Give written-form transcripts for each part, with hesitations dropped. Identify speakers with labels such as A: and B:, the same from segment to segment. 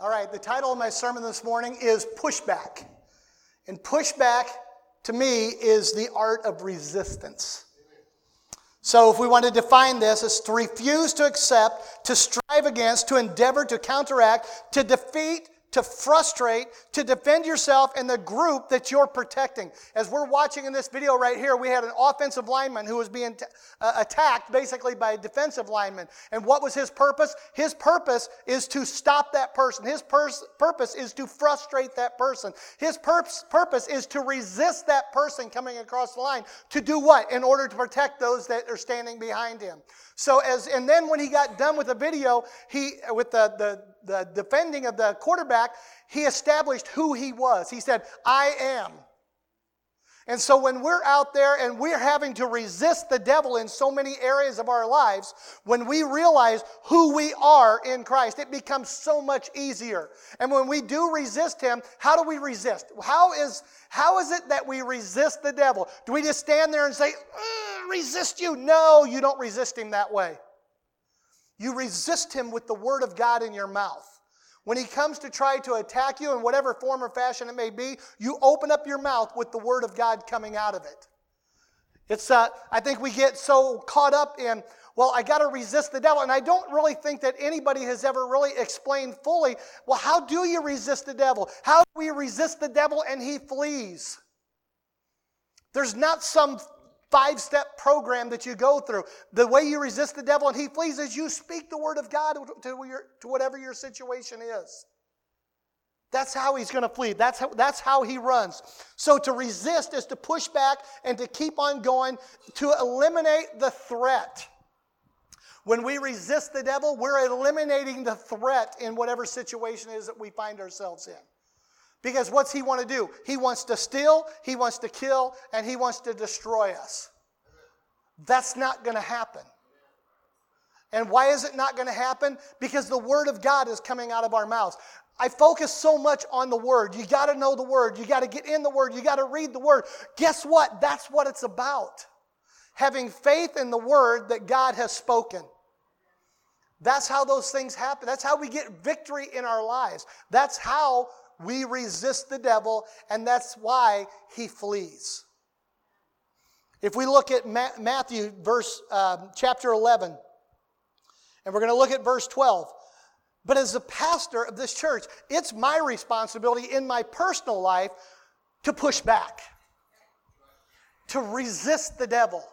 A: All right, the title of my sermon this morning is Pushback. And pushback, to me, is the art of resistance. So if we want to define this, it's to refuse to accept, to strive against, to endeavor to counteract, to defeat, to frustrate, to defend yourself and the group that you're protecting. As we're watching in this video right here, we had an offensive lineman who was being attacked basically by a defensive lineman. And what was his purpose? His purpose is to stop that person. His purpose is to frustrate that person. His purpose is to resist that person coming across the line. To do what? In order to protect those that are standing behind him. And then when he got done with the video, with the defending of the quarterback, he established who he was. He said, I am. And so when we're out there and we're having to resist the devil in so many areas of our lives, when we realize who we are in Christ, it becomes so much easier. And when we do resist him, how do we resist? How is it that we resist the devil? Do we just stand there and say, resist you? No, you don't resist him that way. You resist him with the word of God in your mouth. When he comes to try to attack you in whatever form or fashion it may be, you open up your mouth with the word of God coming out of it. I think we get so caught up in, well, I got to resist the devil. And I don't really think that anybody has ever really explained fully, well, how do you resist the devil? How do we resist the devil and he flees? There's not some 5-step program that you go through. The way you resist the devil and he flees is you speak the word of God to whatever your situation is. That's how he's going to flee. That's how he runs. So to resist is to push back and to keep on going, to eliminate the threat. When we resist the devil, we're eliminating the threat in whatever situation it is that we find ourselves in. Because what's he want to do? He wants to steal, he wants to kill, and he wants to destroy us. That's not going to happen. And why is it not going to happen? Because the word of God is coming out of our mouths. I focus so much on the word. You got to know the word. You got to get in the word. You got to read the word. Guess what? That's what it's about. Having faith in the word that God has spoken. That's how those things happen. That's how we get victory in our lives. That's how we resist the devil, and that's why he flees. If we look at Matthew chapter 11, and we're going to look at verse 12. But as the pastor of this church, it's my responsibility in my personal life to push back, to resist the devil.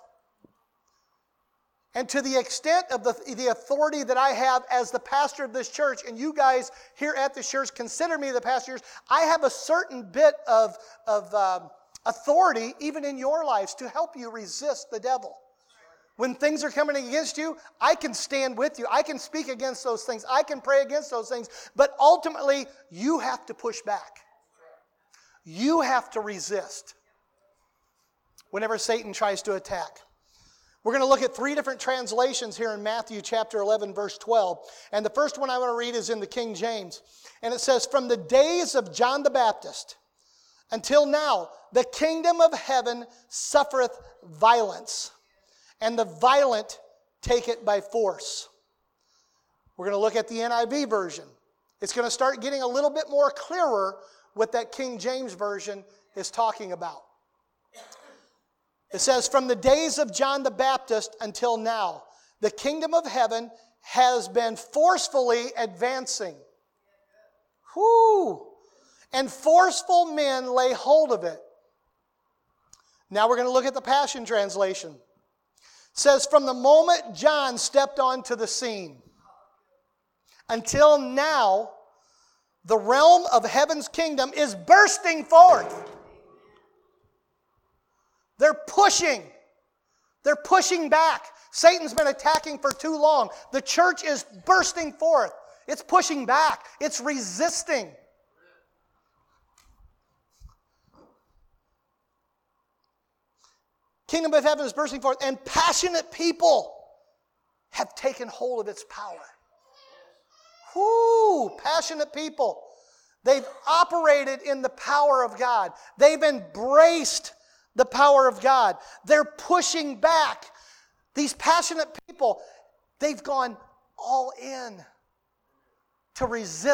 A: And to the extent of the authority that I have as the pastor of this church, and you guys here at the church consider me the pastor, I have a certain bit of authority even in your lives to help you resist the devil. When things are coming against you, I can stand with you. I can speak against those things. I can pray against those things. But ultimately, you have to push back. You have to resist whenever Satan tries to attack. We're going to look at 3 different translations here in Matthew chapter 11, verse 12. And the first one I want to read is in the King James. And it says, "From the days of John the Baptist until now, the kingdom of heaven suffereth violence, and the violent take it by force." We're going to look at the NIV version. It's going to start getting a little bit more clearer what that King James version is talking about. It says, "From the days of John the Baptist until now, the kingdom of heaven has been forcefully advancing. Whoo! And forceful men lay hold of it." Now we're going to look at the Passion Translation. It says, "From the moment John stepped onto the scene until now, the realm of heaven's kingdom is bursting forth." They're pushing. They're pushing back. Satan's been attacking for too long. The church is bursting forth. It's pushing back. It's resisting. Kingdom of heaven is bursting forth, and passionate people have taken hold of its power. Whoo! Passionate people. They've operated in the power of God. They've embraced the power of God. They're pushing back. These passionate people, they've gone all in to resist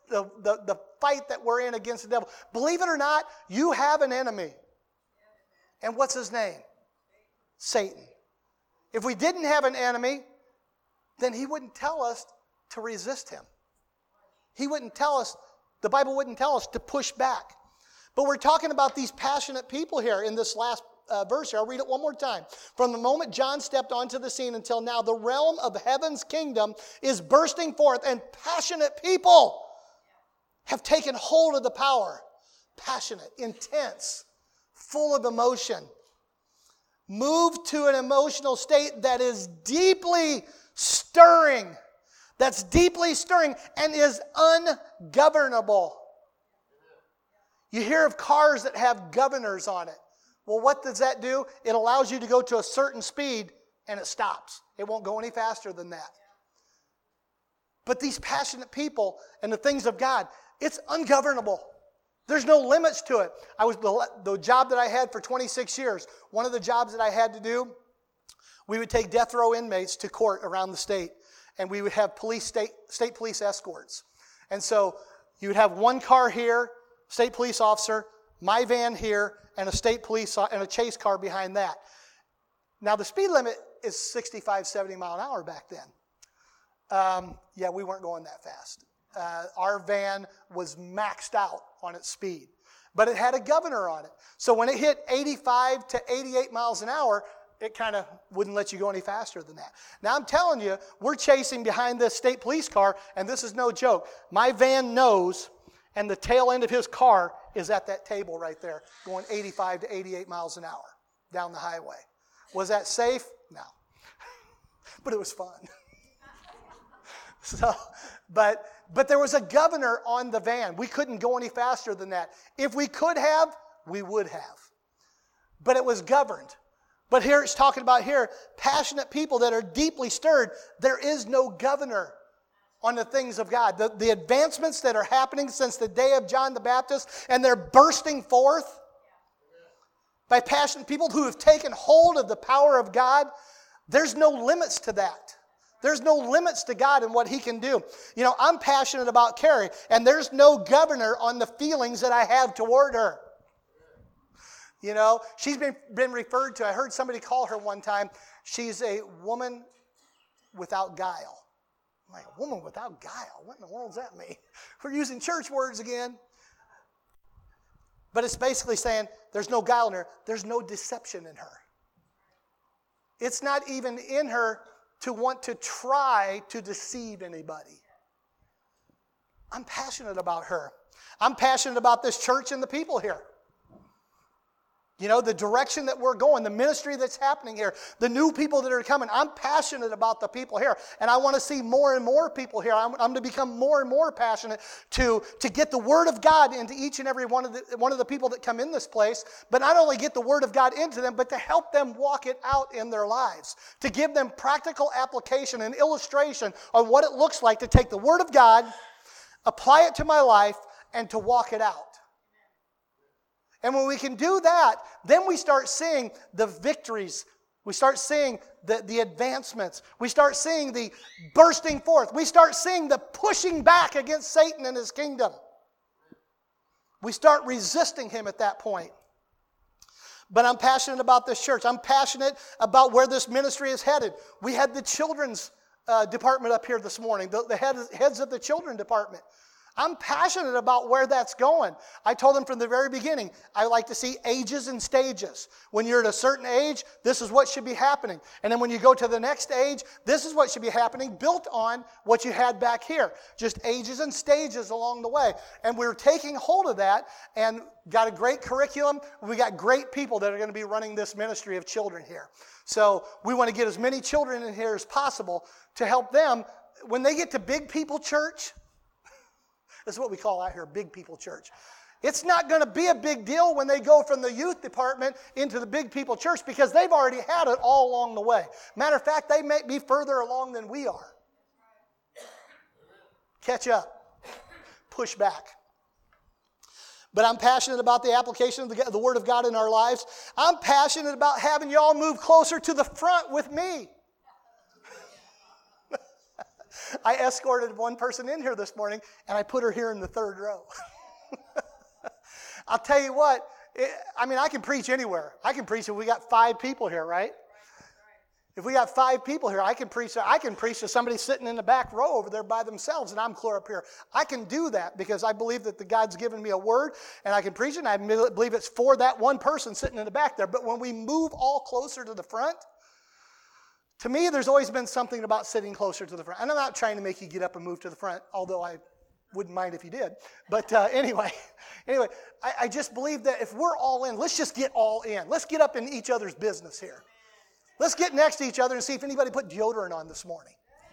A: the fight that we're in against the devil. Believe it or not, you have an enemy. And what's his name? Satan. If we didn't have an enemy, then he wouldn't tell us to resist him. He wouldn't tell us, the Bible wouldn't tell us to push back. But we're talking about these passionate people here in this last verse here. I'll read it one more time. From the moment John stepped onto the scene until now, the realm of heaven's kingdom is bursting forth, and passionate people have taken hold of the power. Passionate, intense, full of emotion. Moved to an emotional state that is deeply stirring. That's deeply stirring and is ungovernable. You hear of cars that have governors on it. Well, what does that do? It allows you to go to a certain speed and it stops. It won't go any faster than that. But these passionate people and the things of God, it's ungovernable. There's no limits to it. The job that I had for 26 years, one of the jobs that I had to do, we would take death row inmates to court around the state, and we would have state police escorts. And so you would have one car here, state police officer, my van here, and a state police and a chase car behind that. Now the speed limit is 65, 70 mile an hour back then. Yeah, we weren't going that fast. Our van was maxed out on its speed, but it had a governor on it. So when it hit 85 to 88 miles an hour, it kind of wouldn't let you go any faster than that. Now I'm telling you, we're chasing behind this state police car, and this is no joke. My van knows, and the tail end of his car is at that table right there, going 85 to 88 miles an hour down the highway. Was that safe? No. But it was fun. But there was a governor on the van. We couldn't go any faster than that. If we could have, we would have. But it was governed. But here it's talking about here, passionate people that are deeply stirred. There is no governor on the things of God. The advancements that are happening since the day of John the Baptist, and they're bursting forth by passionate people who have taken hold of the power of God. There's no limits to that. There's no limits to God and what He can do. You know, I'm passionate about Carrie, and there's no governor on the feelings that I have toward her. You know, she's been referred to, I heard somebody call her one time, she's a woman without guile. I'm like, a woman without guile? What in the world does that mean? We're using church words again. But it's basically saying there's no guile in her. There's no deception in her. It's not even in her to want to try to deceive anybody. I'm passionate about her. I'm passionate about this church and the people here. You know, the direction that we're going, the ministry that's happening here, the new people that are coming. I'm passionate about the people here. And I want to see more and more people here. I'm going to become more and more passionate to get the Word of God into each and every one of the people that come in this place. But not only get the Word of God into them, but to help them walk it out in their lives. To give them practical application and illustration on what it looks like to take the Word of God, apply it to my life, and to walk it out. And when we can do that, then we start seeing the victories. We start seeing the advancements. We start seeing the bursting forth. We start seeing the pushing back against Satan and his kingdom. We start resisting him at that point. But I'm passionate about this church. I'm passionate about where this ministry is headed. We had the children's department up here this morning, the heads of the children's department. I'm passionate about where that's going. I told them from the very beginning, I like to see ages and stages. When you're at a certain age, this is what should be happening. And then when you go to the next age, this is what should be happening, built on what you had back here. Just ages and stages along the way. And we're taking hold of that and got a great curriculum. We got great people that are going to be running this ministry of children here. So we want to get as many children in here as possible to help them. When they get to big people church, this is what we call out here, big people church. It's not going to be a big deal when they go from the youth department into the big people church because they've already had it all along the way. Matter of fact, they may be further along than we are. Catch up. Push back. But I'm passionate about the application of the Word of God in our lives. I'm passionate about having y'all move closer to the front with me. I escorted one person in here this morning, and I put her here in the third row. I'll tell you what, I can preach anywhere. I can preach if we got 5 people here, right? If we got 5 people here, I can preach to somebody sitting in the back row over there by themselves, and I'm clear up here. I can do that because I believe that the God's given me a word, and I can preach it, and I believe it's for that one person sitting in the back there. But when we move all closer to the front, to me, there's always been something about sitting closer to the front. And I'm not trying to make you get up and move to the front, although I wouldn't mind if you did. But anyway, I just believe that if we're all in, let's just get all in. Let's get up in each other's business here. Let's get next to each other and see if anybody put deodorant on this morning.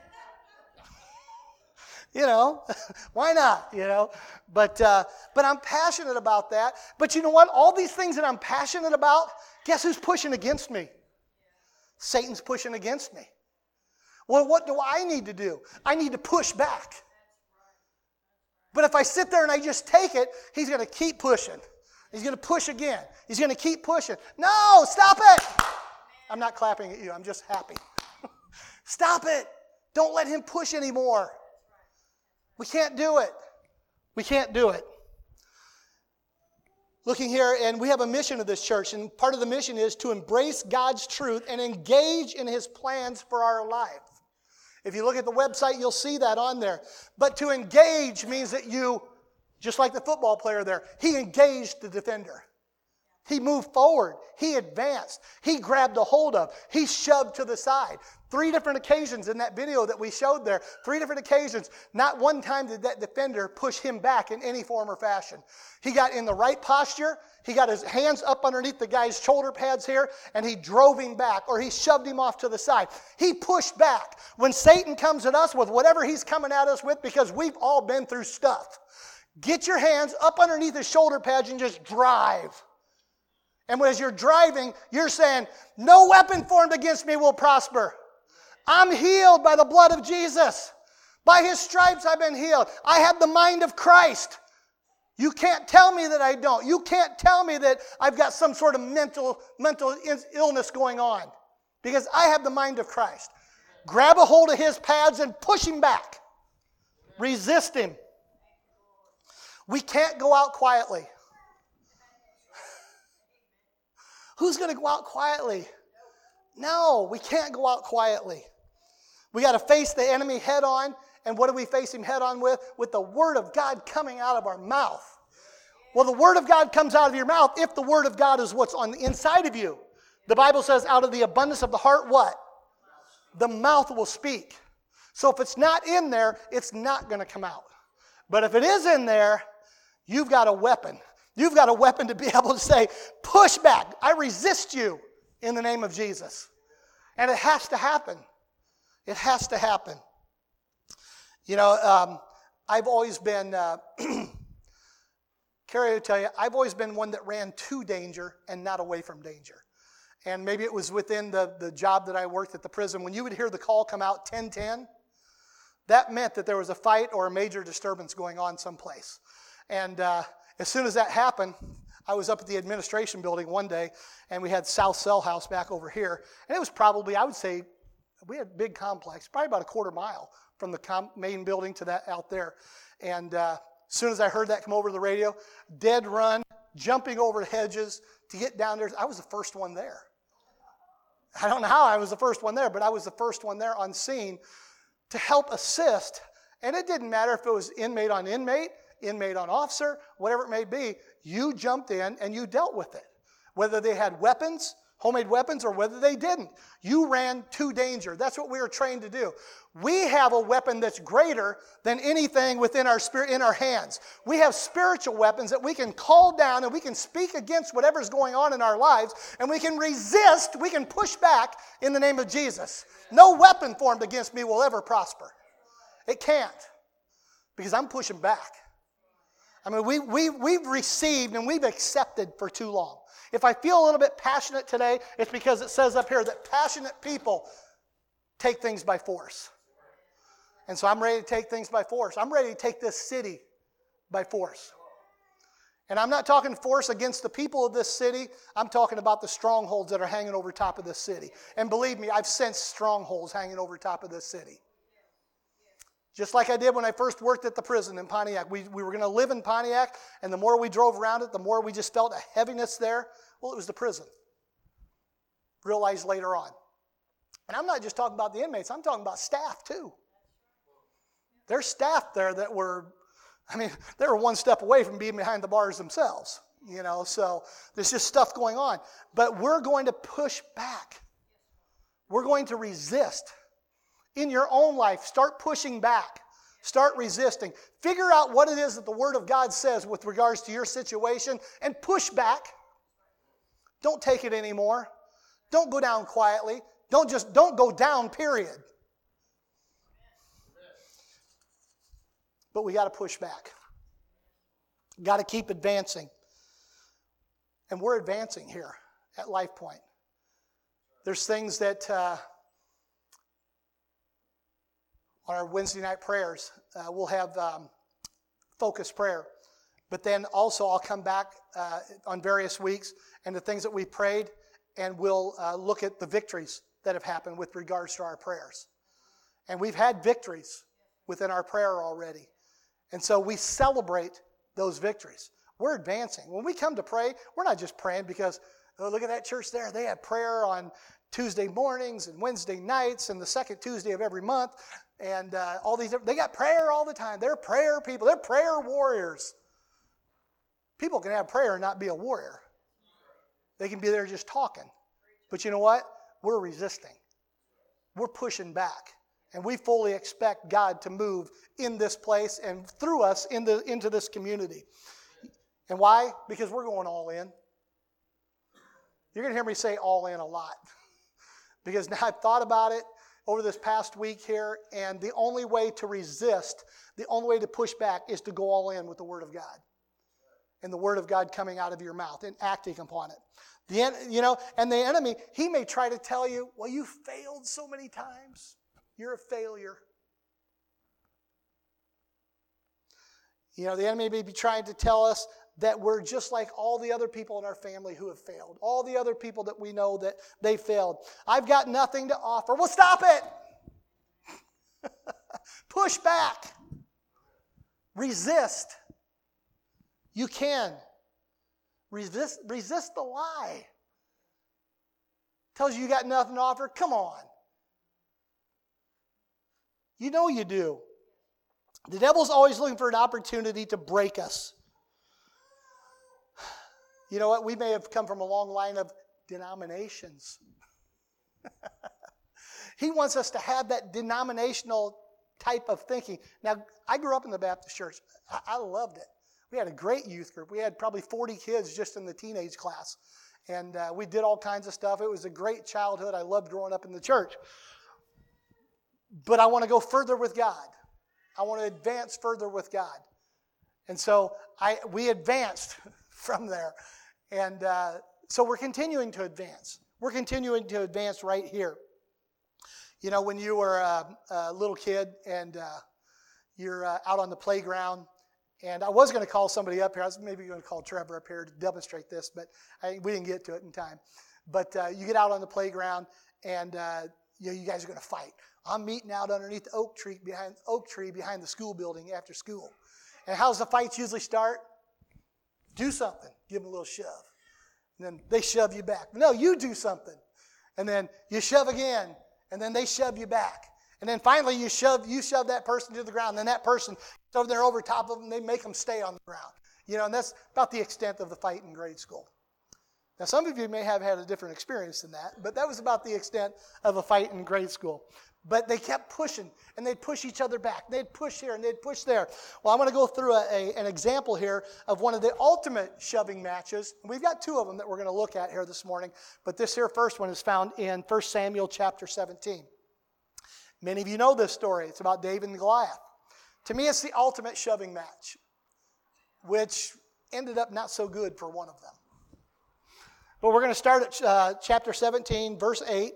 A: Why not? But I'm passionate about that. But you know what? All these things that I'm passionate about, guess who's pushing against me? Satan's pushing against me. Well, what do I need to do? I need to push back. But if I sit there and I just take it, he's going to keep pushing. He's going to push again. He's going to keep pushing. No, stop it. I'm not clapping at you. I'm just happy. Stop it. Don't let him push anymore. We can't do it. We can't do it. Looking here, and we have a mission of this church, and part of the mission is to embrace God's truth and engage in his plans for our life. If you look at the website, you'll see that on there. But to engage means that you, just like the football player there, he engaged the defender. He moved forward. He advanced. He grabbed a hold of. He shoved to the side. 3 different occasions in that video that we showed there. 3 different occasions. Not one time did that defender push him back in any form or fashion. He got in the right posture. He got his hands up underneath the guy's shoulder pads here, and he drove him back, or he shoved him off to the side. He pushed back. When Satan comes at us with whatever he's coming at us with, because we've all been through stuff, get your hands up underneath his shoulder pads and just drive. And as you're driving, you're saying, no weapon formed against me will prosper. I'm healed by the blood of Jesus. By his stripes I've been healed. I have the mind of Christ. You can't tell me that I don't. You can't tell me that I've got some sort of mental illness going on. Because I have the mind of Christ. Grab a hold of his pads and push him back. Resist him. We can't go out quietly. Who's going to go out quietly? No, we can't go out quietly. We got to face the enemy head on. And what do we face him head on with? With the Word of God coming out of our mouth. Well, the Word of God comes out of your mouth if the Word of God is what's on the inside of you. The Bible says out of the abundance of the heart, what? The mouth will speak. So if it's not in there, it's not going to come out. But if it is in there, you've got a weapon. You've got a weapon to be able to say, push back. I resist you in the name of Jesus. And it has to happen. It has to happen. I've always been, Carrie will tell you, I've always been one that ran to danger and not away from danger. And maybe it was within the job that I worked at the prison. When you would hear the call come out 10-10, that meant that there was a fight or a major disturbance going on someplace. And as soon as that happened, I was up at the administration building one day, and we had South Cell House back over here. And it was probably, I would say, we had a big complex, probably about a quarter mile from the main building to that out there. And as soon as I heard that come over the radio, dead run, jumping over hedges to get down there. I was the first one there. I don't know how I was the first one there, but I was the first one there on scene to help assist. And it didn't matter if it was inmate on officer, whatever it may be. You jumped in and you dealt with it. Whether they had weapons, homemade weapons, or whether they didn't. You ran to danger. That's what we were trained to do. We have a weapon that's greater than anything within our spirit, in our hands. We have spiritual weapons that we can call down and we can speak against whatever's going on in our lives, and we can resist, we can push back in the name of Jesus. No weapon formed against me will ever prosper. It can't, because I'm pushing back. I mean, we've received and we've accepted for too long. If I feel a little bit passionate today, it's because it says up here that passionate people take things by force. And so I'm ready to take things by force. I'm ready to take this city by force. And I'm not talking force against the people of this city. I'm talking about the strongholds that are hanging over top of this city. And believe me, I've sensed strongholds hanging over top of this city. Just like I did when I first worked at the prison in Pontiac. We were going to live in Pontiac, and the more we drove around it, the more we just felt a heaviness there. Well, it was the prison. Realized later on. And I'm not just talking about the inmates, I'm talking about staff too. There's staff there that were, they were one step away from being behind the bars themselves. So there's just stuff going on. But we're going to push back. We're going to resist. In your own life, start pushing back. Start resisting. Figure out what it is that the Word of God says with regards to your situation and push back. Don't take it anymore. Don't go down quietly. Don't go down, period. But we got to push back. Got to keep advancing. And we're advancing here at Life Point. There's things that on our Wednesday night prayers, we'll have focused prayer. But then also I'll come back on various weeks and the things that we prayed, and we'll look at the victories that have happened with regards to our prayers. And we've had victories within our prayer already. And so we celebrate those victories. We're advancing. When we come to pray, we're not just praying because, oh, look at that church there. They have prayer on Tuesday mornings and Wednesday nights and the second Tuesday of every month. And all these, they got prayer all the time. They're prayer people. They're prayer warriors. People can have prayer and not be a warrior. They can be there just talking. But you know what? We're resisting. We're pushing back. And we fully expect God to move in this place and through us into this community. And why? Because we're going all in. You're going to hear me say all in a lot. Because now I've thought about it over this past week here, and the only way to resist, the only way to push back is to go all in with the Word of God. And the Word of God coming out of your mouth and acting upon it. And the enemy, he may try to tell you, well, you failed so many times. You're a failure. The enemy may be trying to tell us that we're just like all the other people in our family who have failed. All the other people that we know that they failed. I've got nothing to offer. Well, stop it. Push back. Resist. You can. Resist the lie. Tells you got nothing to offer. Come on. You know you do. The devil's always looking for an opportunity to break us. You know what? We may have come from a long line of denominations. He wants us to have that denominational type of thinking. Now, I grew up in the Baptist church. I loved it. We had a great youth group. We had probably 40 kids just in the teenage class. And we did all kinds of stuff. It was a great childhood. I loved growing up in the church. But I want to go further with God. I want to advance further with God. And so we advanced from there. And so we're continuing to advance. We're continuing to advance right here. When you were a little kid and you're out on the playground, and I was going to call somebody up here. I was maybe going to call Trevor up here to demonstrate this, but we didn't get to it in time. But you get out on the playground, and you guys are going to fight. I'm meeting out underneath the oak tree behind the school building after school. And how's the fights usually start? Do something. Give them a little shove. And then they shove you back. No, you do something. And then you shove again. And then they shove you back. And then finally you shove that person to the ground. And then that person gets over there over top of them. They make them stay on the ground. And that's about the extent of the fight in grade school. Now, some of you may have had a different experience than that, but that was about the extent of a fight in grade school. But they kept pushing, and they'd push each other back. They'd push here, and they'd push there. Well, I'm going to go through an example here of one of the ultimate shoving matches. We've got two of them that we're going to look at here this morning, but this here first one is found in 1 Samuel chapter 17. Many of you know this story. It's about David and Goliath. To me, it's the ultimate shoving match, which ended up not so good for one of them. But we're going to start at chapter 17, verse 8.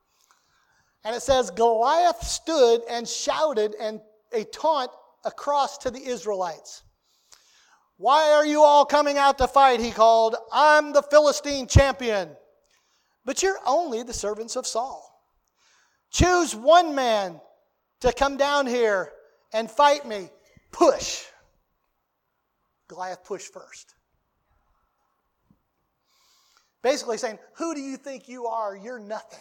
A: And it says, Goliath stood and shouted and a taunt across to the Israelites. Why are you all coming out to fight, he called. I'm the Philistine champion. But you're only the servants of Saul. Choose one man to come down here and fight me. Push. Goliath pushed first. Basically saying, who do you think you are? You're nothing.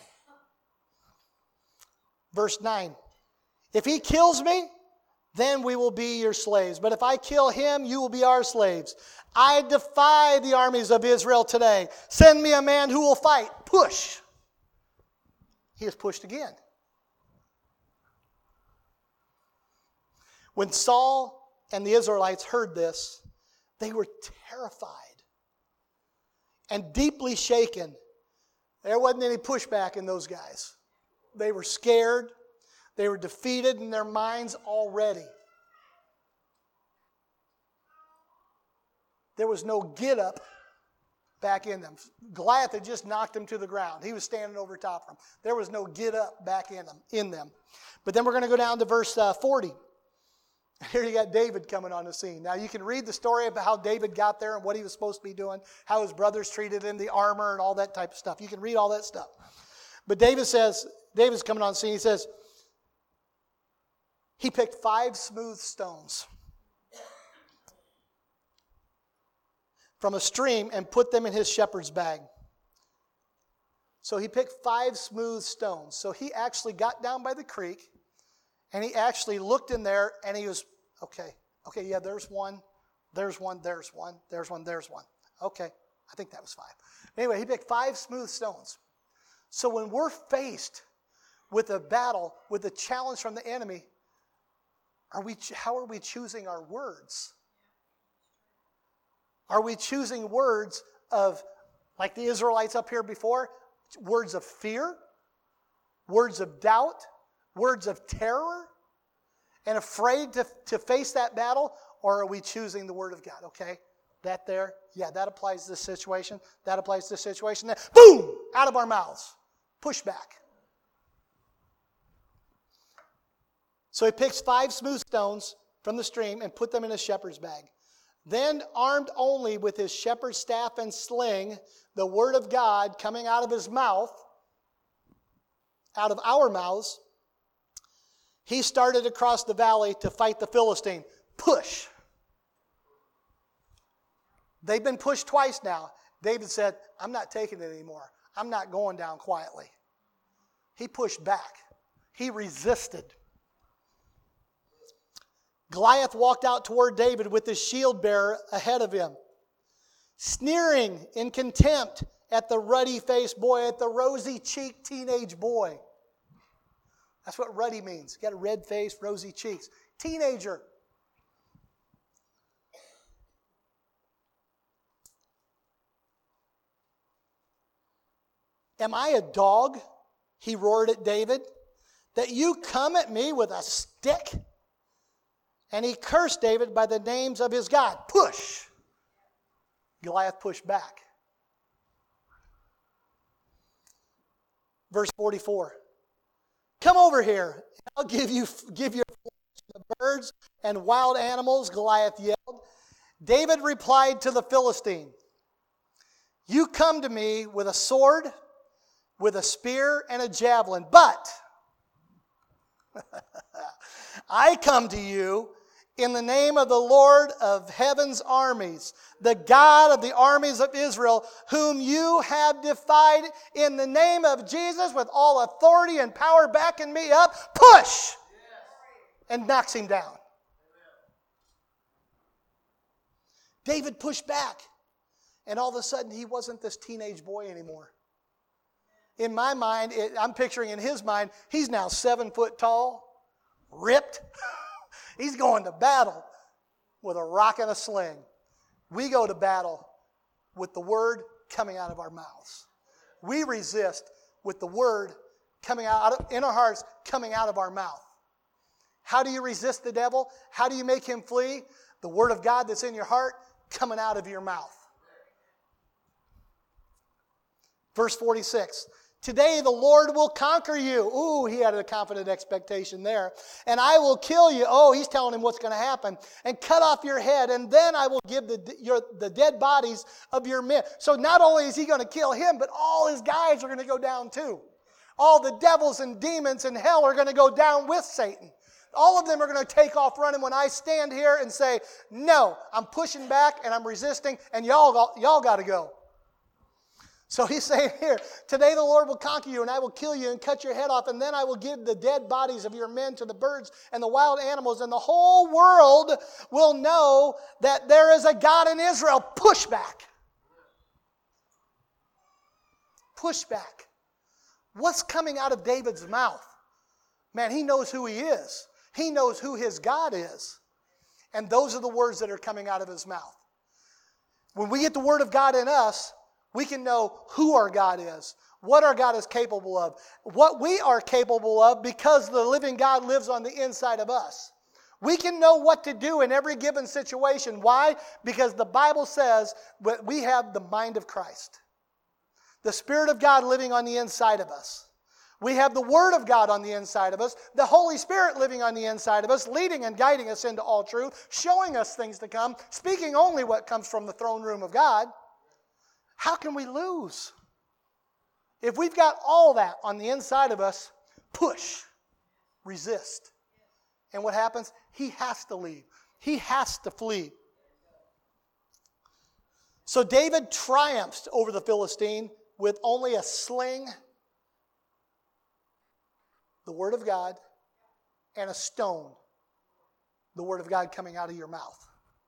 A: Verse 9. If he kills me, then we will be your slaves. But if I kill him, you will be our slaves. I defy the armies of Israel today. Send me a man who will fight. Push. He has pushed again. When Saul and the Israelites heard this, they were terrified and deeply shaken. There wasn't any pushback in those guys. They were scared. They were defeated in their minds already. There was no get up back in them. Goliath had just knocked him to the ground. He was standing over top of him. There was no get up back in them. But then we're going to go down to verse 40. Here you got David coming on the scene. Now you can read the story about how David got there and what he was supposed to be doing, how his brothers treated him, the armor and all that type of stuff. You can read all that stuff. But David's coming on the scene. He says, he picked 5 smooth stones from a stream and put them in his shepherd's bag. So he picked 5 smooth stones. So he actually got down by the creek and he actually looked in there and he was, okay, yeah, there's one. Okay, I think that was 5. Anyway, he picked 5 smooth stones. So when we're faced with a battle, with a challenge from the enemy, how are we choosing our words? Are we choosing words of, like the Israelites up here before, words of fear, words of doubt, words of terror, and afraid to face that battle? Or are we choosing the Word of God? Okay, that there, yeah, that applies to this situation. That applies to this situation. Then, boom, out of our mouths. Push back. So he picks 5 smooth stones from the stream and put them in his shepherd's bag. Then, armed only with his shepherd's staff and sling, the word of God coming out of his mouth, out of our mouths, he started across the valley to fight the Philistine. Push. They've been pushed twice now. David said, I'm not taking it anymore. I'm not going down quietly. He pushed back. He resisted. Goliath walked out toward David with his shield bearer ahead of him, sneering in contempt at the ruddy-faced boy, at the rosy-cheeked teenage boy. That's what ruddy means. You got a red face, rosy cheeks. Teenager. Am I a dog, he roared at David, that you come at me with a stick? And he cursed David by the names of his God. Push. Goliath pushed back. Verse 44. Come over here. I'll give your flesh to the birds and wild animals, Goliath yelled. David replied to the Philistine, you come to me with a sword, with a spear and a javelin, but I come to you in the name of the Lord of heaven's armies, the God of the armies of Israel, whom you have defied, in the name of Jesus with all authority and power backing me up. Push! And knocks him down. David pushed back. And all of a sudden, he wasn't this teenage boy anymore. In my mind, I'm picturing in his mind, he's now 7 foot tall, ripped. He's going to battle with a rock and a sling. We go to battle with the word coming out of our mouths. We resist with the word coming out in our hearts, coming out of our mouth. How do you resist the devil? How do you make him flee? The word of God that's in your heart coming out of your mouth. Verse 46. Today the Lord will conquer you. Ooh, he had a confident expectation there. And I will kill you. Oh, he's telling him what's going to happen. And cut off your head. And then I will give the dead bodies of your men. So not only is he going to kill him, but all his guys are going to go down too. All the devils and demons in hell are going to go down with Satan. All of them are going to take off running when I stand here and say, no, I'm pushing back and I'm resisting, and y'all got to go. So he's saying here, today the Lord will conquer you, and I will kill you and cut your head off, and then I will give the dead bodies of your men to the birds and the wild animals, and the whole world will know that there is a God in Israel. Push back. Push back. What's coming out of David's mouth? Man, he knows who he is. He knows who his God is. And those are the words that are coming out of his mouth. When we get the word of God in us, we can know who our God is, what our God is capable of, what we are capable of because the living God lives on the inside of us. We can know what to do in every given situation. Why? Because the Bible says that we have the mind of Christ. The Spirit of God living on the inside of us. We have the Word of God on the inside of us, the Holy Spirit living on the inside of us, leading and guiding us into all truth, showing us things to come, speaking only what comes from the throne room of God. How can we lose? If we've got all that on the inside of us, push, resist. And what happens? He has to leave. He has to flee. So David triumphs over the Philistine with only a sling, the Word of God, and a stone, the Word of God coming out of your mouth.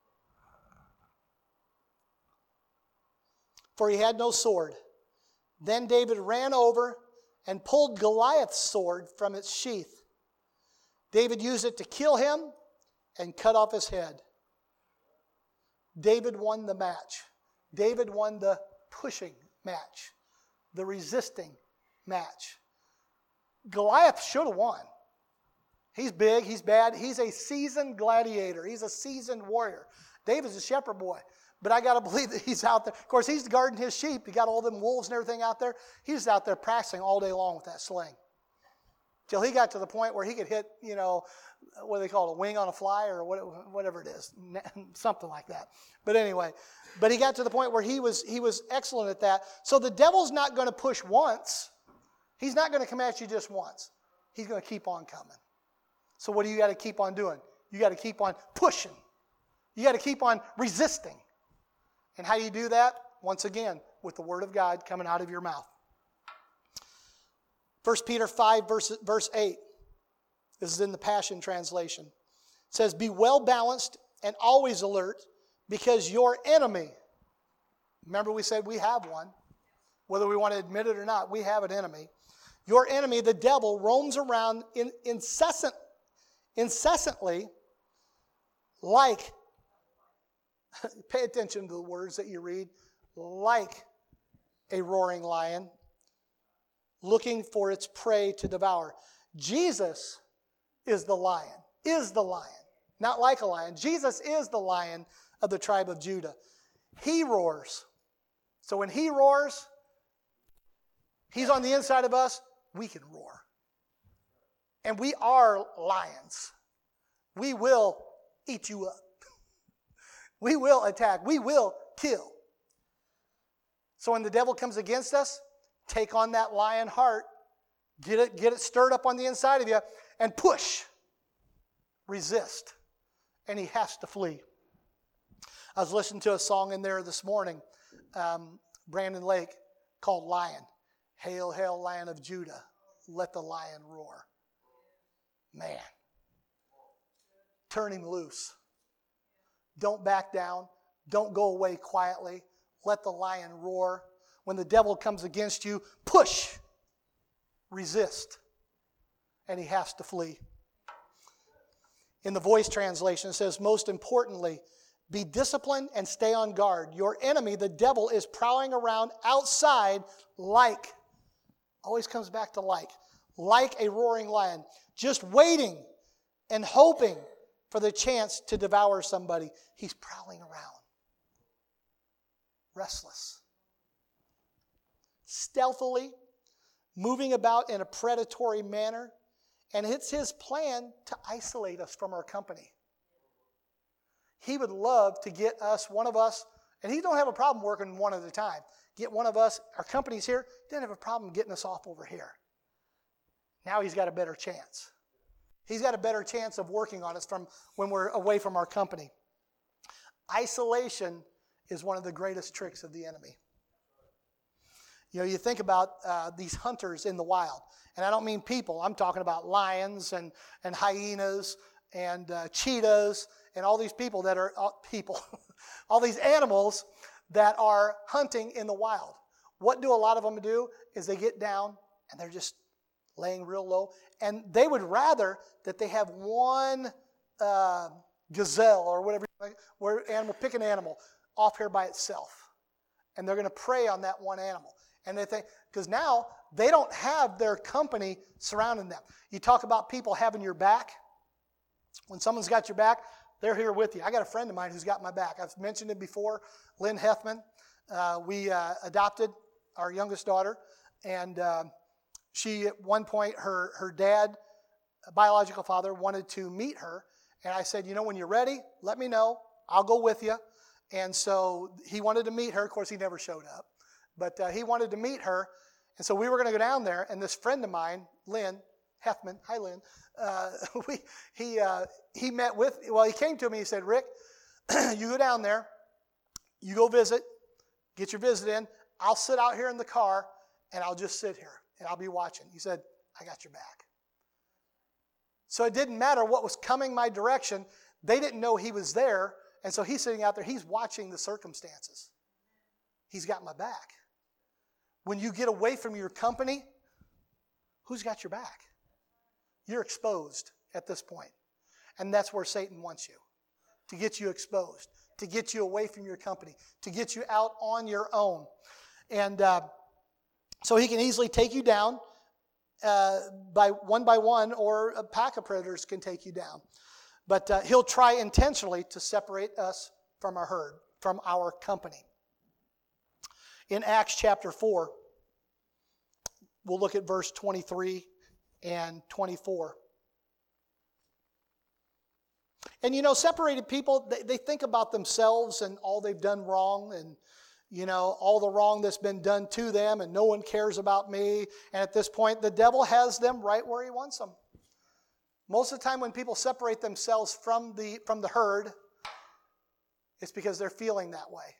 A: For he had no sword. Then David ran over and pulled Goliath's sword from its sheath. David used it to kill him and cut off his head. David won the match. David won the pushing match, the resisting match. Goliath should have won. He's big, he's bad, he's a seasoned gladiator, he's a seasoned warrior. David's a shepherd boy. But I got to believe that he's out there. Of course, he's guarding his sheep. He got all them wolves and everything out there. He's out there practicing all day long with that sling. Till he got to the point where he could hit, what do they call it, a wing on a fly or whatever it is. Something like that. But anyway, he got to the point where he was excellent at that. So the devil's not going to push once. He's not going to come at you just once. He's going to keep on coming. So what do you got to keep on doing? You got to keep on pushing. You got to keep on resisting. And how do you do that? Once again, with the Word of God coming out of your mouth. 1 Peter 5, verse 8. This is in the Passion Translation. It says, be well balanced and always alert, because your enemy, remember we said we have one, whether we want to admit it or not, we have an enemy. Your enemy, the devil, roams around incessantly like, pay attention to the words that you read, like a roaring lion, looking for its prey to devour. Jesus is the lion, not like a lion. Jesus is the lion of the tribe of Judah. He roars. So when he roars, he's on the inside of us, we can roar. And we are lions. We will eat you up. We will attack. We will kill. So when the devil comes against us, take on that lion heart. Get it stirred up on the inside of you and push. Resist. And he has to flee. I was listening to a song in there this morning, Brandon Lake, called Lion. Hail, hail, Lion of Judah. Let the lion roar. Man. Turn him loose. Don't back down. Don't go away quietly. Let the lion roar. When the devil comes against you, push. Resist. And he has to flee. In the Voice translation, it says, most importantly, be disciplined and stay on guard. Your enemy, the devil, is prowling around outside always comes back to like a roaring lion, just waiting and hoping for the chance to devour somebody. He's prowling around. Restless. Stealthily, moving about in a predatory manner, and it's his plan to isolate us from our company. He would love to get us, one of us, and he don't have a problem working one at a time. Get one of us, our company's here, didn't have a problem getting us off over here. Now he's got a better chance. He's got a better chance of working on us from when we're away from our company. Isolation is one of the greatest tricks of the enemy. You know, you think about these hunters in the wild, and I don't mean people. I'm talking about lions and hyenas and cheetahs and all these people that are all these animals that are hunting in the wild. What do a lot of them do is they get down and they're just laying real low, and they would rather that they have one gazelle or whatever, pick an animal off here by itself, and they're going to prey on that one animal. And they think, because now they don't have their company surrounding them. You talk about people having your back. When someone's got your back, they're here with you. I got a friend of mine who's got my back. I've mentioned it before, Lynn Heffman. We adopted our youngest daughter, and she, at one point, her dad, biological father, wanted to meet her. And I said, when you're ready, let me know. I'll go with you. And so he wanted to meet her. Of course, he never showed up. But he wanted to meet her. And so we were going to go down there. And this friend of mine, Lynn Heffman, hi, Lynn, he met with, he came to me. He said, Rick, you go down there. You go visit. Get your visit in. I'll sit out here in the car, and I'll just sit here, and I'll be watching. He said, I got your back. So it didn't matter what was coming my direction. They didn't know he was there, and so he's sitting out there. He's watching the circumstances. He's got my back. When you get away from your company, who's got your back? You're exposed at this point. And that's where Satan wants you, to get you exposed, to get you away from your company, to get you out on your own. And so he can easily take you down by one, or a pack of predators can take you down. But he'll try intentionally to separate us from our herd, from our company. In Acts chapter 4, we'll look at verse 23 and 24. And separated people, they think about themselves and all they've done wrong, and all the wrong that's been done to them, and no one cares about me. And at this point, the devil has them right where he wants them. Most of the time when people separate themselves from the herd, it's because they're feeling that way.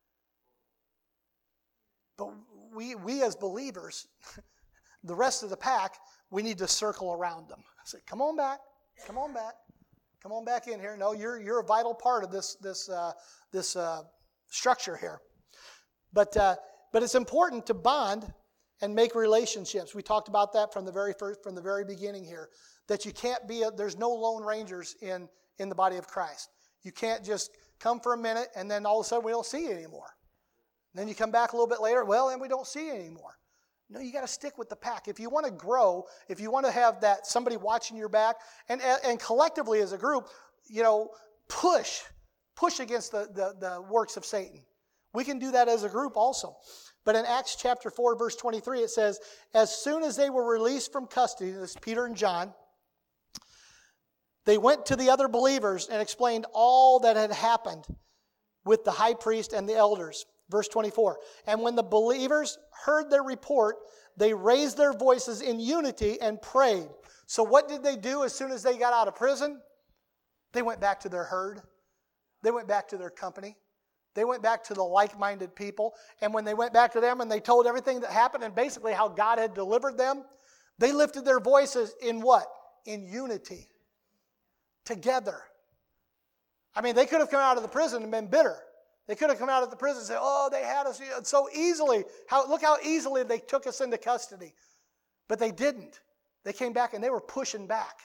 A: But we as believers, the rest of the pack, we need to circle around them. Say, come on back, come on back, come on back in here. No, you're a vital part of this structure here. But it's important to bond and make relationships. We talked about that from the very beginning here. That you can't there's no lone rangers in the body of Christ. You can't just come for a minute and then all of a sudden we don't see you anymore. Then you come back a little bit later, and we don't see you anymore. No, you got to stick with the pack. If you want to grow, if you want to have that somebody watching your back, and collectively as a group, push against the works of Satan. We can do that as a group also. But in Acts chapter 4, verse 23, it says, as soon as they were released from custody, this is Peter and John, they went to the other believers and explained all that had happened with the high priest and the elders. Verse 24, and when the believers heard their report, they raised their voices in unity and prayed. So what did they do as soon as they got out of prison? They went back to their herd. They went back to their company. They went back to the like-minded people. And when they went back to them and they told everything that happened and basically how God had delivered them, they lifted their voices in what? In unity. Together. I mean, they could have come out of the prison and been bitter. They could have come out of the prison and said, they had us so easily. Look how easily they took us into custody. But they didn't. They came back and they were pushing back.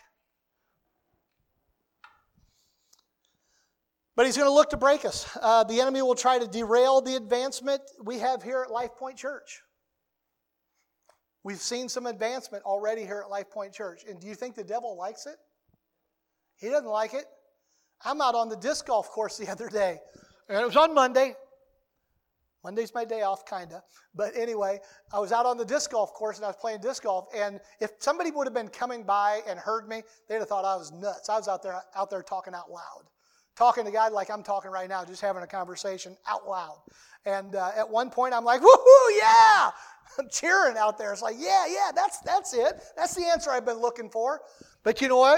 A: But he's going to look to break us. The enemy will try to derail the advancement we have here at Life Point Church. We've seen some advancement already here at Life Point Church. And do you think the devil likes it? He doesn't like it. I'm out on the disc golf course the other day. And it was on Monday. Monday's my day off, kind of. But anyway, I was out on the disc golf course and I was playing disc golf. And if somebody would have been coming by and heard me, they'd have thought I was nuts. I was out there talking out loud. Talking to God like I'm talking right now, just having a conversation out loud. And at one point I'm like, woohoo, yeah! I'm cheering out there. It's like, yeah, that's it. That's the answer I've been looking for. But you know what?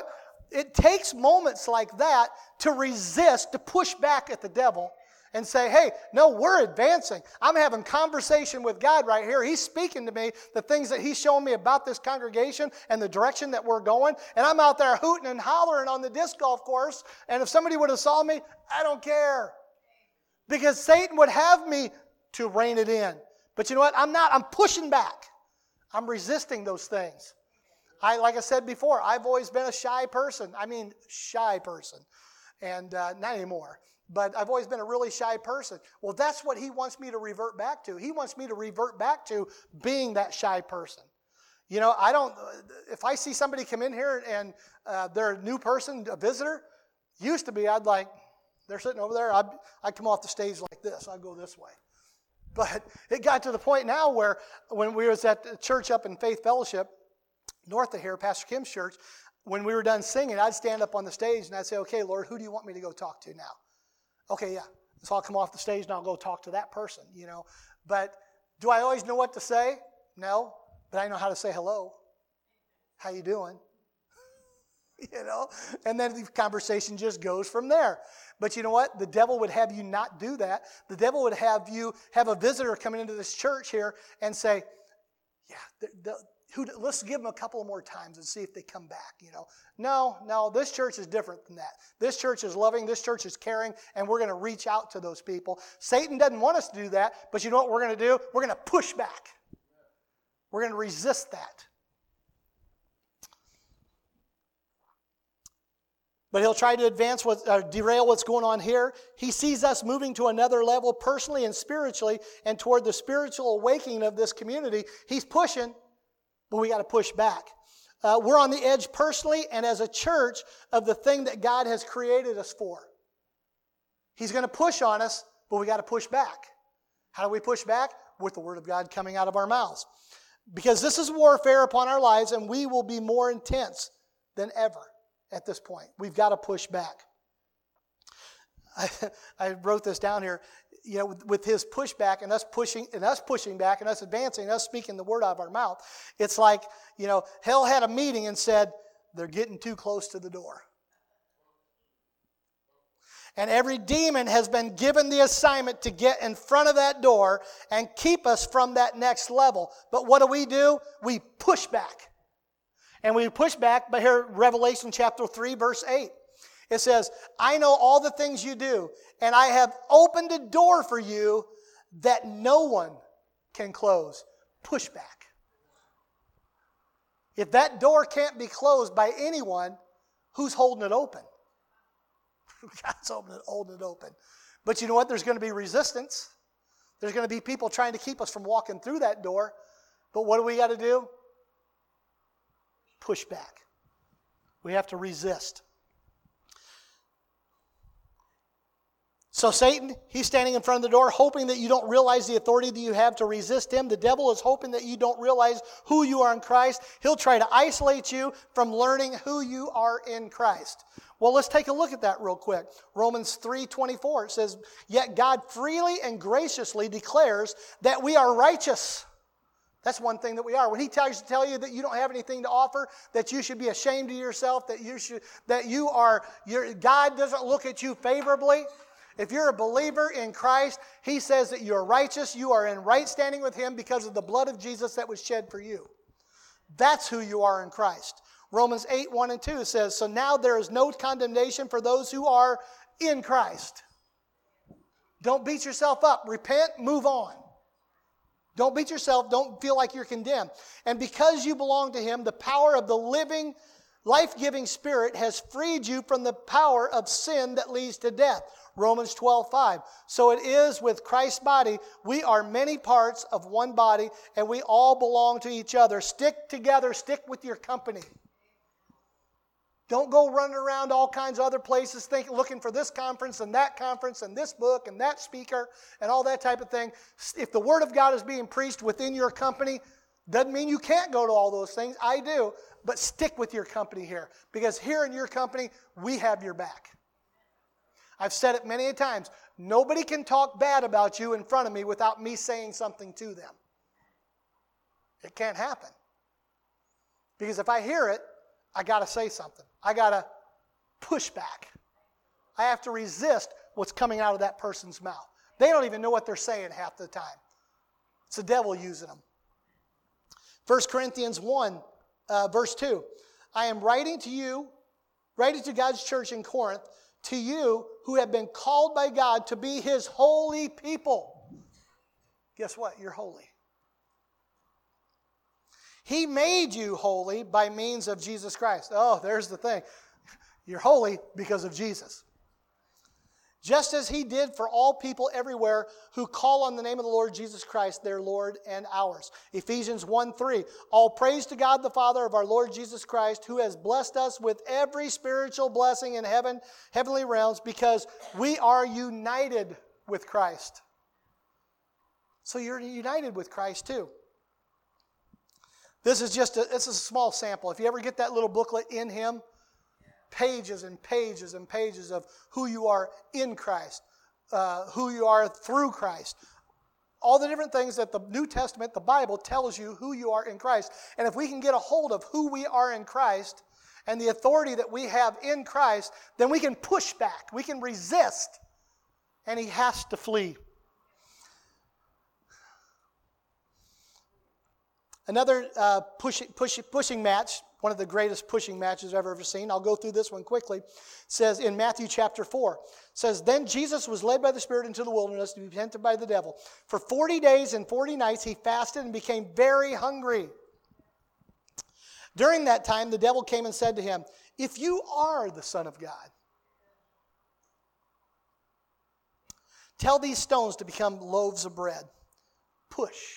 A: it takes moments like that to resist, to push back at the devil and say, hey, no, we're advancing. I'm having conversation with God right here. He's speaking to me, the things that He's showing me about this congregation and the direction that we're going. And I'm out there hooting and hollering on the disc golf course. And if somebody would have saw me, I don't care. Because Satan would have me to rein it in. But you know what? I'm not. I'm pushing back. I'm resisting those things. Like I said before, I've always been a shy person. Shy person. And not anymore. But I've always been a really shy person. Well, that's what he wants me to revert back to. He wants me to revert back to being that shy person. You know, if I see somebody come in here and they're a new person, a visitor, used to be, they're sitting over there, I'd come off the stage like this. I'd go this way. But it got to the point now where when we was at the church up in Faith Fellowship, north of here, Pastor Kim's church, when we were done singing, I'd stand up on the stage and I'd say, okay, Lord, who do you want me to go talk to now? Okay, yeah. So I'll come off the stage and I'll go talk to that person, you know. But do I always know what to say? No. But I know how to say hello. How you doing? You know. And then the conversation just goes from there. But you know what? The devil would have you not do that. The devil would have you have a visitor coming into this church here and say, yeah, let's give them a couple more times and see if they come back, you know. No, this church is different than that. This church is loving, this church is caring, and we're going to reach out to those people. Satan doesn't want us to do that, but you know what we're going to do? We're going to push back. We're going to resist that. But he'll try to derail what's going on here. He sees us moving to another level personally and spiritually and toward the spiritual awakening of this community. He's pushing, but we got to push back. We're on the edge personally and as a church of the thing that God has created us for. He's going to push on us, but we got to push back. How do we push back? With the Word of God coming out of our mouths. Because this is warfare upon our lives, and we will be more intense than ever at this point. We've got to push back. I wrote this down here. You know, with his pushback and us pushing back and us advancing and us speaking the word out of our mouth, it's like, you know, hell had a meeting and said, they're getting too close to the door. And every demon has been given the assignment to get in front of that door and keep us from that next level. But what do? We push back. And we push back, but here, Revelation chapter 3, verse 8. It says, I know all the things you do, and I have opened a door for you that no one can close. Push back. If that door can't be closed by anyone, who's holding it open? God's holding it open. But you know what? There's going to be resistance. There's going to be people trying to keep us from walking through that door. But what do we got to do? Push back. We have to resist. So Satan, he's standing in front of the door hoping that you don't realize the authority that you have to resist him. The devil is hoping that you don't realize who you are in Christ. He'll try to isolate you from learning who you are in Christ. Well, let's take a look at that real quick. Romans 3:24, it says, yet God freely and graciously declares that we are righteous. That's one thing that we are. When he tells you that you don't have anything to offer, that you should be ashamed of yourself, God doesn't look at you favorably. If you're a believer in Christ, he says that you're righteous, you are in right standing with him because of the blood of Jesus that was shed for you. That's who you are in Christ. Romans 8:1-2 says, so now there is no condemnation for those who are in Christ. Don't beat yourself up. Repent, move on. Don't beat yourself. Don't feel like you're condemned. And because you belong to him, the power of the living, life-giving Spirit has freed you from the power of sin that leads to death. Romans 12:5. So it is with Christ's body. We are many parts of one body, and we all belong to each other. Stick together. Stick with your company. Don't go running around all kinds of other places looking for this conference and this book and that speaker and all that type of thing. If the Word of God is being preached within your company, doesn't mean you can't go to all those things. I do. But stick with your company here. Because here in your company, we have your back. I've said it many times. Nobody can talk bad about you in front of me without me saying something to them. It can't happen. Because if I hear it, I got to say something. I got to pushback. I have to resist what's coming out of that person's mouth. They don't even know what they're saying half the time. It's the devil using them. 1 Corinthians 1, verse 2. I am writing to God's church in Corinth, to you who have been called by God to be His holy people. Guess what? You're holy. He made you holy by means of Jesus Christ. Oh, there's the thing. You're holy because of Jesus. Just as He did for all people everywhere who call on the name of the Lord Jesus Christ, their Lord and ours. Ephesians 1:3. All praise to God the Father of our Lord Jesus Christ, who has blessed us with every spiritual blessing in heavenly realms, because we are united with Christ. So you're united with Christ too. This is a small sample. If you ever get that little booklet, In Him, pages and pages and pages of who you are in Christ, who you are through Christ. All the different things that the New Testament, the Bible, tells you who you are in Christ. And if we can get a hold of who we are in Christ and the authority that we have in Christ, then we can push back, we can resist, and he has to flee. Another pushing match, one of the greatest pushing matches I've ever seen. I'll go through this one quickly. It says in Matthew chapter 4, it says, Then Jesus was led by the Spirit into the wilderness to be tempted by the devil. For 40 days and 40 nights he fasted and became very hungry. During that time the devil came and said to him, If you are the Son of God, tell these stones to become loaves of bread. Push.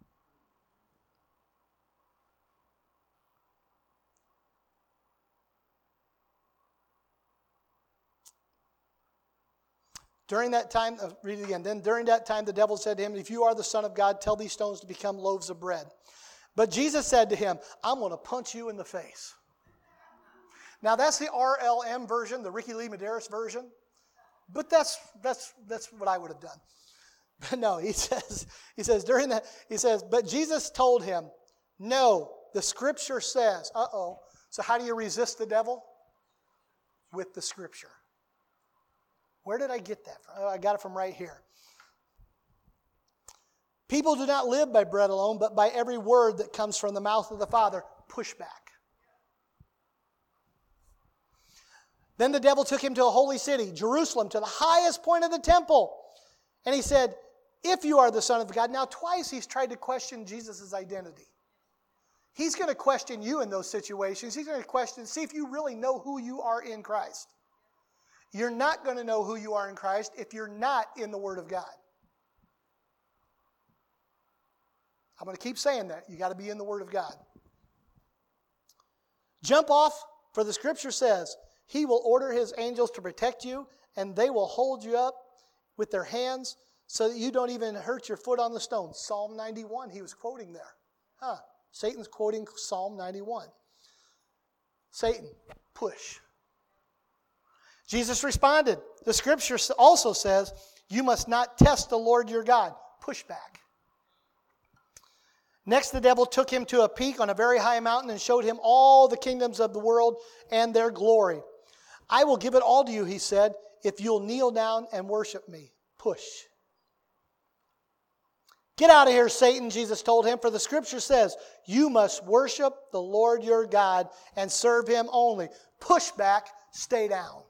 A: During that time, read it again. Then during that time the devil said to him, If you are the Son of God, tell these stones to become loaves of bread. But Jesus said to him, I'm going to punch you in the face. Now that's the RLM version, the Ricky Lee Medeiros version. But that's what I would have done. But no, he says, but Jesus told him, No, the Scripture says, So how do you resist the devil? With the Scripture. Where did I get that from? I got it from right here. People do not live by bread alone, but by every word that comes from the mouth of the Father. Push back. Then the devil took him to a holy city, Jerusalem, to the highest point of the temple. And he said, If you are the Son of God. Now twice he's tried to question Jesus' identity. He's going to question you in those situations. He's going to see if you really know who you are in Christ. You're not going to know who you are in Christ if you're not in the Word of God. I'm going to keep saying that. You got to be in the Word of God. Jump off, for the Scripture says, He will order His angels to protect you, and they will hold you up with their hands so that you don't even hurt your foot on the stone. Psalm 91, he was quoting there. Satan's quoting Psalm 91. Satan, push. Jesus responded, the Scripture also says, You must not test the Lord your God. Push back. Next, the devil took him to a peak on a very high mountain and showed him all the kingdoms of the world and their glory. I will give it all to you, he said, if you'll kneel down and worship me. Push. Get out of here, Satan, Jesus told him, for the Scripture says, You must worship the Lord your God and serve Him only. Push back, stay down.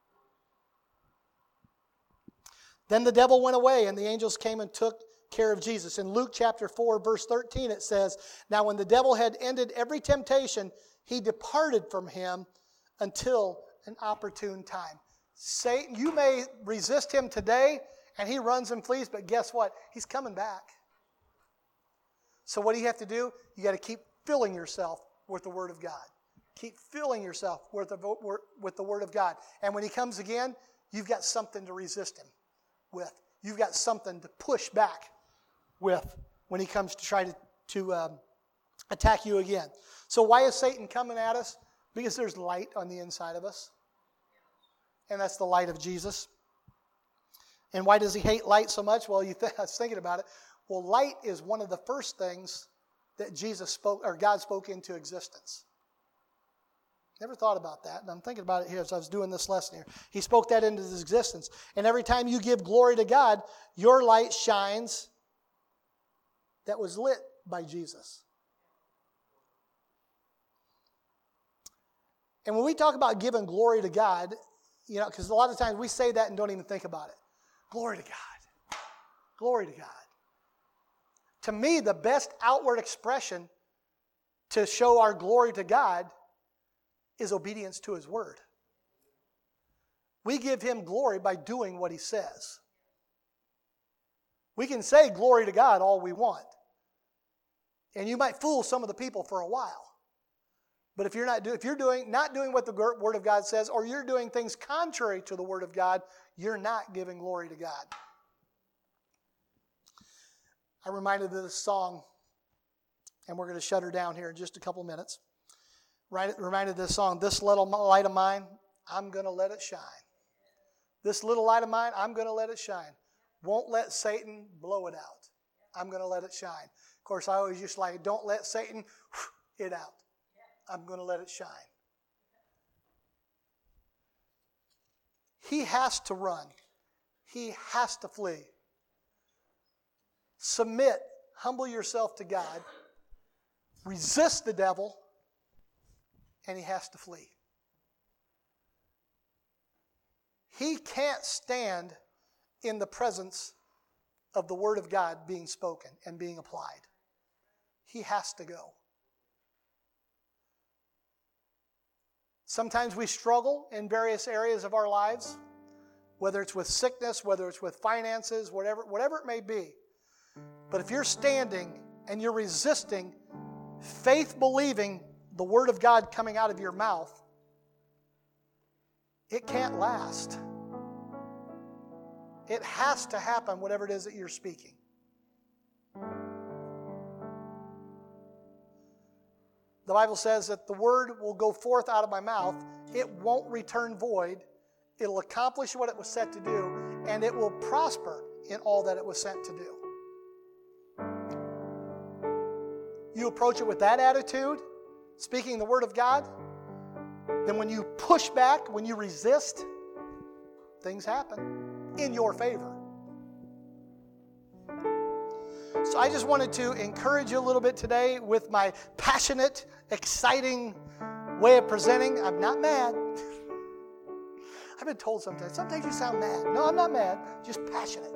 A: Then the devil went away, and the angels came and took care of Jesus. In Luke chapter 4, verse 13, it says, Now when the devil had ended every temptation, he departed from him until an opportune time. Satan, you may resist him today, and he runs and flees, but guess what? He's coming back. So what do you have to do? You got to keep filling yourself with the Word of God. Keep filling yourself with the Word of God. And when he comes again, you've got something to resist him with. You've got something to push back with when he comes to try to attack you again. So why is Satan coming at us? Because there's light on the inside of us. And that's the light of Jesus. And why does he hate light so much? Well, I was thinking about it. Well, light is one of the first things that Jesus spoke, or God spoke into existence. Never thought about that, and I'm thinking about it here as I was doing this lesson here. He spoke that into existence. And every time you give glory to God, your light shines that was lit by Jesus. And when we talk about giving glory to God, because a lot of times we say that and don't even think about it. Glory to God. Glory to God. To me, the best outward expression to show our glory to God is obedience to His Word. We give Him glory by doing what He says. We can say glory to God all we want. And you might fool some of the people for a while. But if you're not doing what the Word of God says, or you're doing things contrary to the Word of God, you're not giving glory to God. I'm reminded of this song, and we're going to shut her down here in just a couple minutes. Reminded of this song, "This little light of mine, I'm going to let it shine. This little light of mine, I'm going to let it shine. Won't let Satan blow it out. I'm going to let it shine." Of course, I always used to like, don't let Satan it out. I'm going to let it shine. He has to run. He has to flee. Submit, humble yourself to God, resist the devil, and he has to flee. He can't stand in the presence of the Word of God being spoken and being applied. He has to go. Sometimes we struggle in various areas of our lives, whether it's with sickness, whether it's with finances, whatever it may be. But if you're standing and you're resisting faith believing the Word of God coming out of your mouth, it can't last. It has to happen, whatever it is that you're speaking. The Bible says that the Word will go forth out of my mouth. It won't return void. It'll accomplish what it was set to do, and it will prosper in all that it was sent to do. You approach it with that attitude, speaking the Word of God, then when you push back, when you resist, things happen in your favor. So I just wanted to encourage you a little bit today with my passionate, exciting way of presenting. I'm not mad. I've been told sometimes you sound mad. No, I'm not mad, just passionate.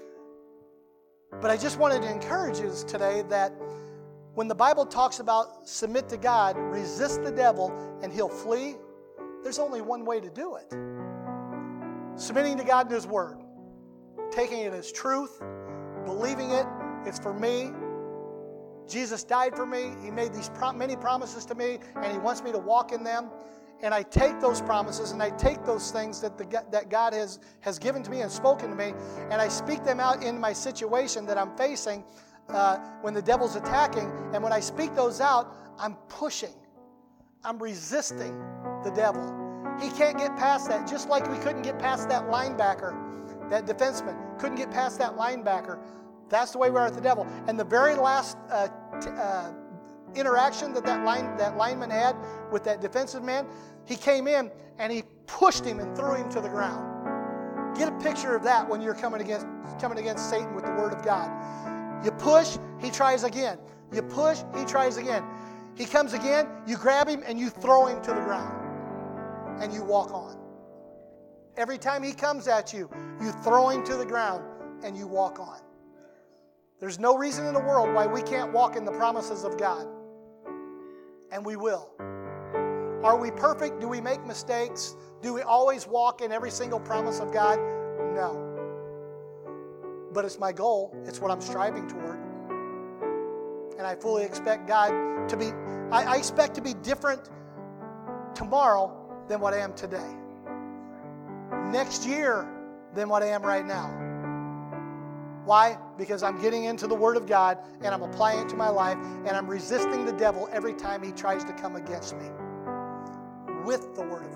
A: But I just wanted to encourage you today that when the Bible talks about submit to God, resist the devil, and he'll flee, there's only one way to do it. Submitting to God and His Word. Taking it as truth, believing it. It's for me. Jesus died for me. He made these many promises to me, and He wants me to walk in them. And I take those promises and I take those things that God has given to me and spoken to me, and I speak them out in my situation that I'm facing when the devil's attacking. And when I speak those out, I'm pushing. I'm resisting the devil. He can't get past that, just like we couldn't get past that linebacker, that defenseman. Couldn't get past that linebacker. That's the way we are with the devil. And the very last interaction that lineman had with that defensive man, he came in and he pushed him and threw him to the ground. Get a picture of that when you're coming against Satan with the Word of God. You push, he tries again. You push, he tries again. He comes again, you grab him and you throw him to the ground. And you walk on. Every time he comes at you, you throw him to the ground and you walk on. There's no reason in the world why we can't walk in the promises of God. And we will. Are we perfect? Do we make mistakes? Do we always walk in every single promise of God? No. But it's my goal. It's what I'm striving toward. And I fully expect God to be, I expect to be different tomorrow than what I am today. Next year than what I am right now. Why? Because I'm getting into the Word of God and I'm applying it to my life and I'm resisting the devil every time he tries to come against me with the Word of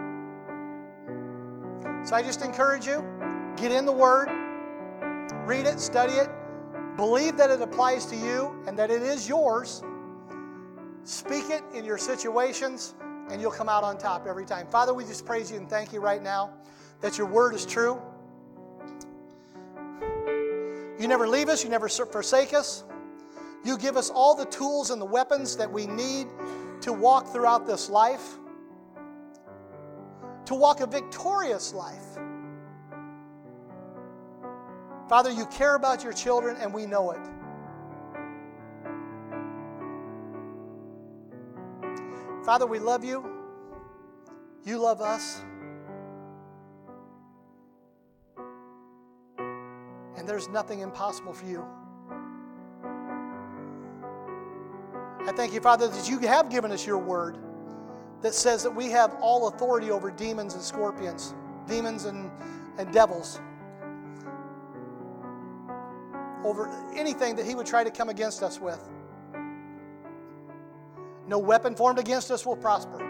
A: God. So I just encourage you, get in the Word, read it, study it, believe that it applies to you and that it is yours. Speak it in your situations. and you'll come out on top every time. Father, we just praise you and thank you right now that your word is true. You never leave us. You never forsake us. You give us all the tools and the weapons that we need to walk throughout this life, to walk a victorious life. Father, you care about your children, and we know it. Father, we love you. You love us. And there's nothing impossible for you. I thank you, Father, that you have given us your word that says that we have all authority over demons and scorpions, demons and devils, over anything that he would try to come against us with. No weapon formed against us will prosper.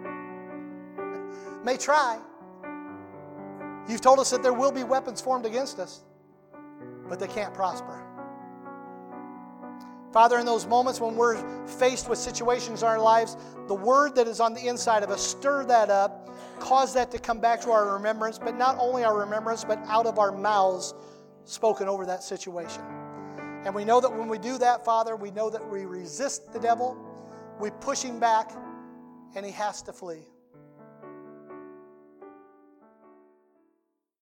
A: May try. You've told us that there will be weapons formed against us, but they can't prosper. Father, in those moments when we're faced with situations in our lives, the word that is on the inside of us, stir that up, cause that to come back to our remembrance, but not only our remembrance, but out of our mouths spoken over that situation. And we know that when we do that, Father, we know that we resist the devil, we push him back, and he has to flee.